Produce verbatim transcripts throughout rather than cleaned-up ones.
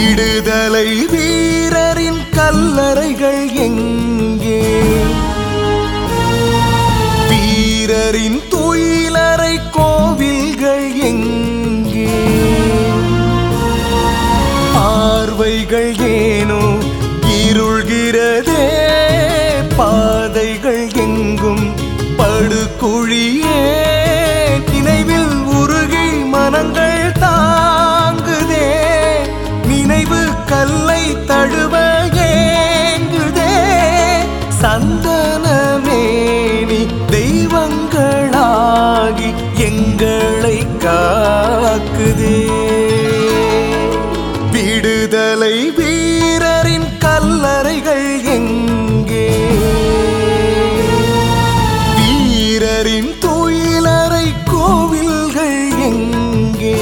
விடுதலை வீரரின் கல்லறைகள் எங்கே? வீரரின் துயிலறை கோவில்கள் எங்கே? பார்வைகள் ஏனோ இருள்கிறதே, பாதைகள் எங்கும் படுகுழியே. நினைவில் உருகி மனங்கள் தாங்குதே, நினைவு கல்லை தழுவ ஏங்குதே. சந்தனமேனி தெய்வங்களாகி எங்களை காக்குதே. விடுதலை வீரரின் கல்லறைகள் எங்கே? வீரரின் துயிலறை கோவில்கள் எங்கே?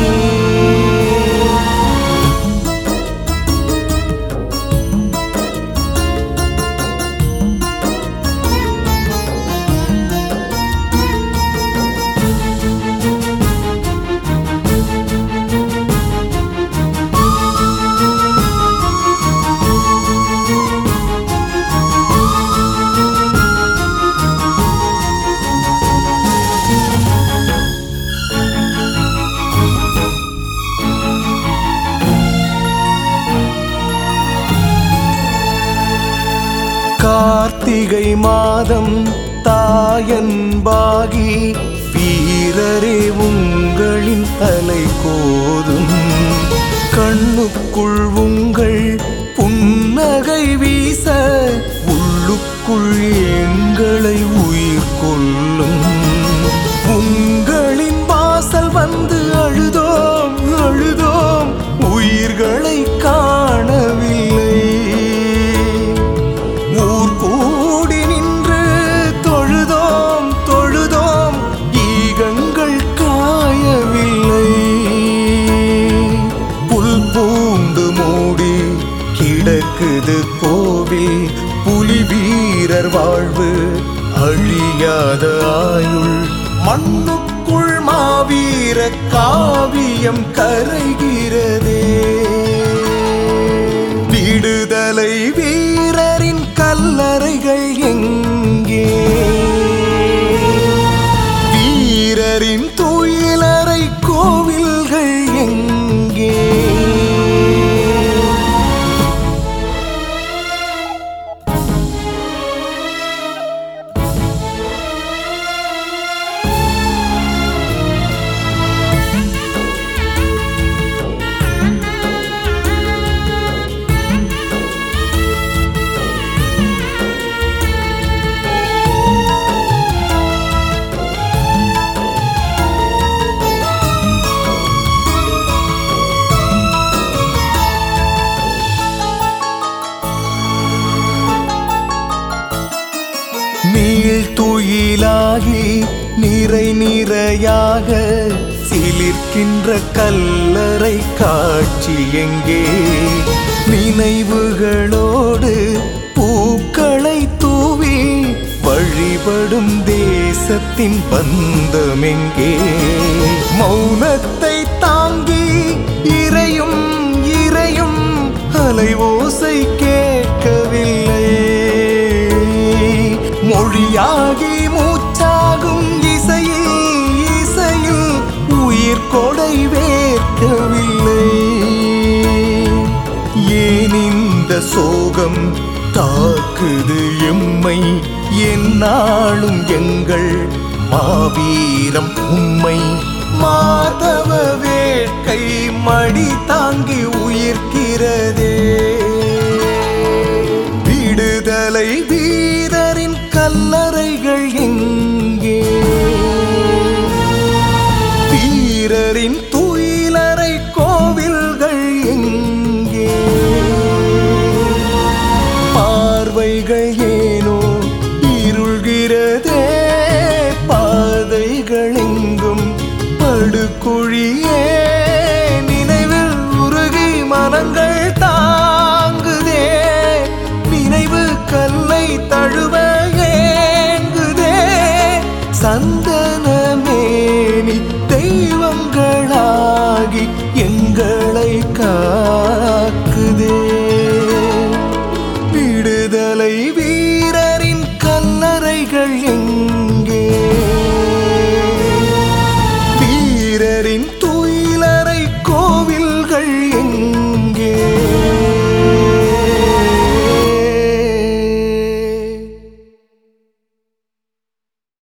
கார்த்திகை மாதம் தாயன்பாகி வீரரே உங்களின் தலை கோதும். கண்ணுக்குள் உங்கள் புன்னகை வீச உள்ளுக்குள் எங்களை உயிர் கொள்ளும். உங்களின் வாசல் வந்து அழுதோம் அழுதோம், உயிர்களை காணவில்லை. ஊர் கூடி நின்று தொழுதோம் தொழுதோம், ஈகங்கள் காயவில்லை. புல் பூண்டு மூடி கிடக்குது கோவில், புலி வீரர் வாழ்வு அழியாத ஆயுள். மண்ணுக்குள் மாவீர காவியம் கரைகிறதே. விடுதலை வீரரின் கல்லறைகள் எங்கே? வீரரின் துயிலறை கோவில்கள் எங்கே? நீள் துயிலாகி நிறை நிறையாக சிலிர்க்கின்ற கல்லறை காட்சி எங்கே? நினைவுகளோடு பூக்களை தூவி வழிபடும் தேசத்தின் பந்தம் எங்கே? மௌனத்தை தாங்கி இறையும் இறையும் அலைவோசை கேட்கவில்லை. மொழியாகி மூச்சாகும் இசையில் இசையில் உயிர் கொடை வேர்க்கவில்லை. ஏன் இந்த சோகம் தாக்குது எம்மை? எந்நாளும் எங்கள் மாவீரம் உம்மை. மாதவ வேட்கை மடி தாங்கி உயிர்க்கிறதே.